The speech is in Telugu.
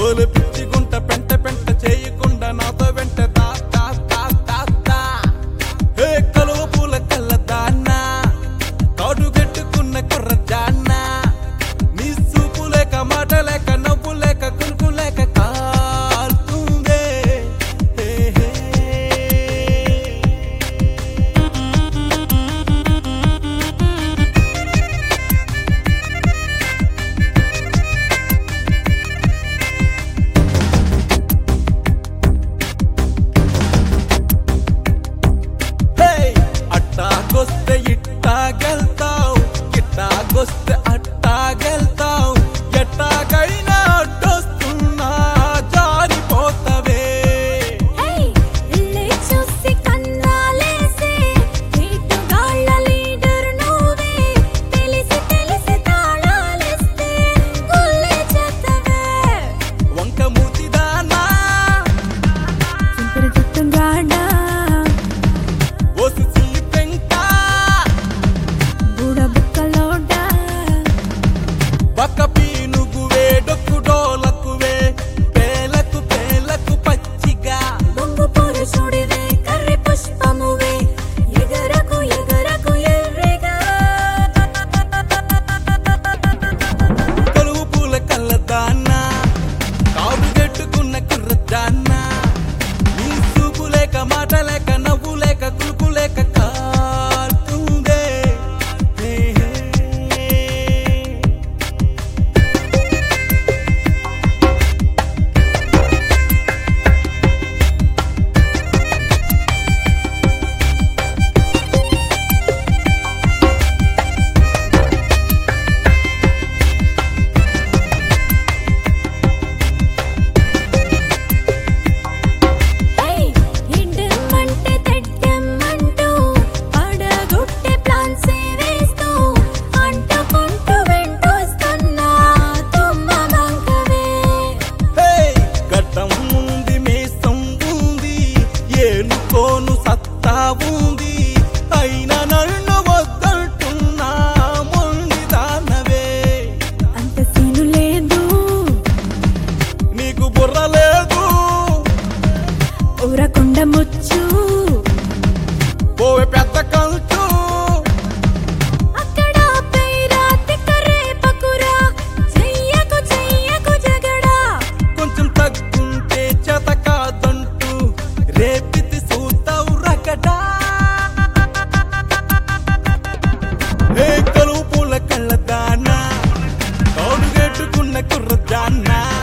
ఓలు పిచ్చిగుంట పెంట పెంట చేయకుండా నాతో వెంట తా తా తా తా తా హే కలువ పూల కళ్ళదాన్నా కాడుగెట్టుకున్న కుర్రదాన్నా నీ చూపు లేక మాట లేక నవ్వు లేక కులుకు లేక కాల్తుందే హే హే అట్టాగొస్తే ఇట్టాగెళ్తావు ఇట్టాగొస్తే అట్టాగెళ్తావు ఎట్టాగైనా అడ్డొస్తున్నా జారిపోతావే వంక మూతిదానా ఓసి బక్క పీనుగువే డొక్కు డోలకువే పేలకు పేలకు పచ్చిగా బొంగు పురుషుడివే కర్రి పుష్పమువే ఎగరకు ఎగరకు ఎర్రెగా కలువు పూల కళ్ళదాన్నా కాడుగెట్టుకున్న కుర్రదాన్నా నీ చూపు లేక మాట లేక నవ్వు లేక కులుకు లేక కాల్తుందే హే హే కోను సత్తా ఉంది అయినా నన్ను వద్దంటున్నా మొండిదానవే అంత సీను లేదు నీకు బుర్ర లేదు ఊరకుండ ముచ్చు పోవే పెద్ద కంచు అక్కడ పైరా తిక్కరే పకురా చెయ్యకు చెయ్యకు జగడా కొంచెం తగ్గుంటే చేత కాదంటూ రేపితి సూతావు రకడా ఏ కలువు పూల కళ్ళదానా కాడుగెట్టుకున్న కుర్రదాన్నా